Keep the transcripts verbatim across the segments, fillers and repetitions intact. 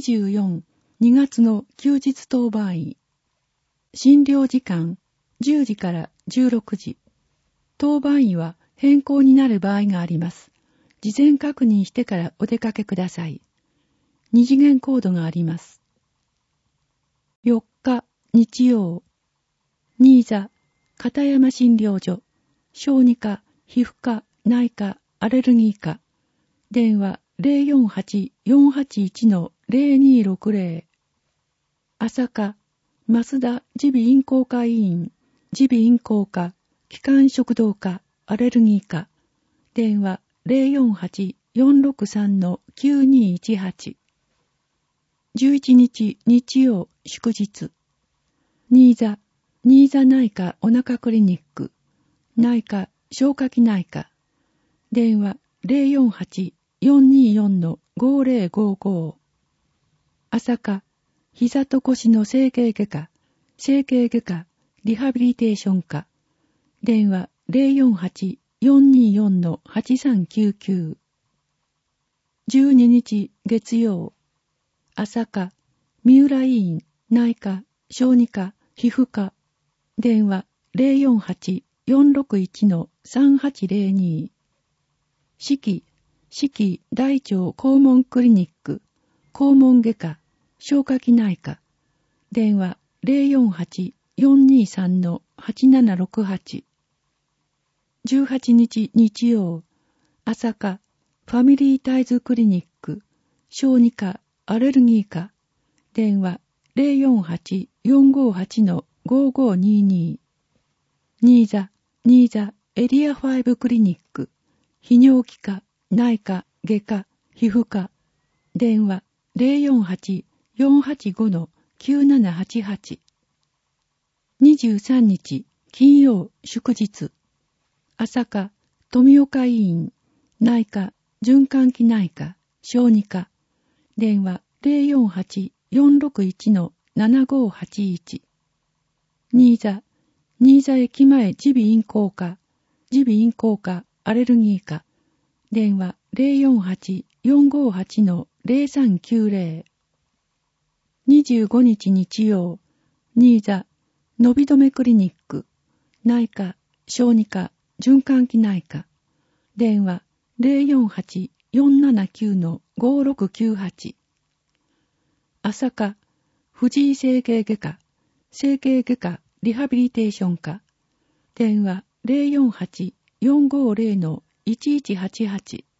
じゅうよん、にがつの休日当番医。診療時間じゅうじからじゅうろくじ。当番医は変更になる場合があります。事前確認してからお出かけください。二次元コードがあります。よっか、日曜。新座、片山診療所。小児科、皮膚科、内科、アレルギー科。電話 ゼロよんはち よんはちいち の ゼロにろくゼロ。朝霞、増田耳鼻咽喉科医院。耳鼻咽喉科、気管食道科、アレルギー科。電話 ゼロよんはち よんろくさん の きゅうにいちはち。じゅういちにち日曜祝日。新座、新座内科お腹クリニック。内科、消化器内科。電話 ゼロよんはち よんにーよん の ごゼロごご。朝霞、膝と腰の整形外科、整形外科、リハビリテーション科。電話 ゼロよんはち よんにーよん の はちさんきゅうきゅう。じゅうににち月曜。朝霞、三浦医院、内科、小児科、皮膚科。電話 ゼロよんはち よんろくいち の さんはちゼロに。四季、四季大腸肛門クリニック、肛門外科、消化器内科。電話 ゼロよんはち よんにーさん の はちななろくはち。じゅうはちにち日曜。朝霞、ファミリータイズクリニック、小児科、アレルギー科。電話 ゼロよんはち よんごはち の ごごにーにー。新座、新座エリアファイブクリニック、泌尿器科、内科、外科、皮膚科。電話 ゼロよんはち よんはちご の きゅうななはちはち。にじゅうさんにち金曜祝日。朝霞、富岡医院、内科、循環器内科、小児科。電話 ゼロよんはち よんろくいち の ななごはちいち。新座、新座駅前耳鼻咽喉科、耳鼻咽喉科、アレルギー科。電話 ゼロよんはち よんごはち の ゼロさんきゅうゼロ。にじゅうごにち日曜。新座、伸び止めクリニック、内科、小児科、循環器内科。電話 ゼロよんはち よんななきゅう の ごろくきゅうはち。朝霞、藤井整形外科、整形外科リハビリテーション科。電話 ゼロよんはち よんごゼロ の いちいちはちはち。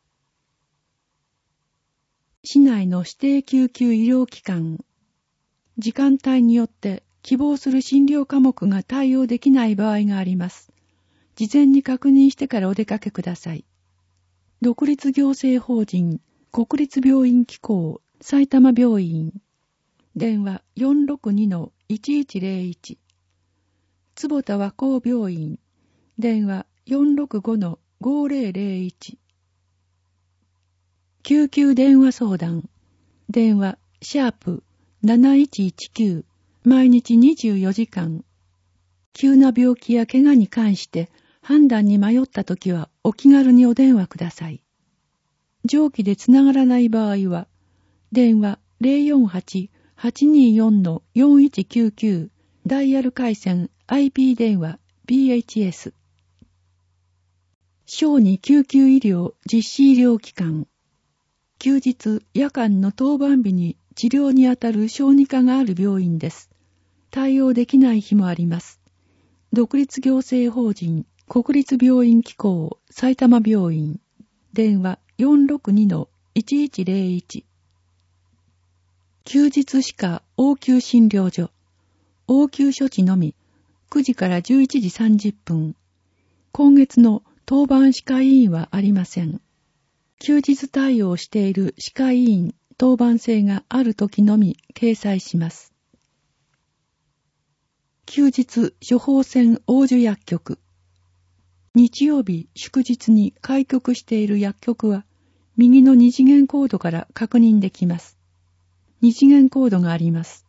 市内の指定救急医療機関。時間帯によって希望する診療科目が対応できない場合があります。事前に確認してからお出かけください。独立行政法人国立病院機構埼玉病院。電話 よんろくに の いちいちゼロいち。坪田和光病院。電話 よんろくご の ごゼロゼロいち。救急電話相談。電話シャープなないちいちきゅう。毎日にじゅうよじかん。急な病気や怪我に関して判断に迷ったときはお気軽にお電話ください。上記でつながらない場合は、電話 ゼロよんはち はちにーよん の よんいちきゅうきゅう、ダイヤル回線 アイピー 電話 ビーエイチエス。小児救急医療実施医療機関。休日、夜間の当番日に治療にあたる小児科がある病院です。対応できない日もあります。独立行政法人国立病院機構埼玉病院。電話 よんろくに の いちいちゼロいち。休日歯科応急診療所。応急処置のみ。くじからじゅういちじさんじゅっぷん。今月の当番歯科医院はありません。休日対応している歯科医院当番制がある時のみ掲載します。休日処方箋応受薬局。日曜日祝日に開局している薬局は右の二次元コードから確認できます。二次元コードがあります。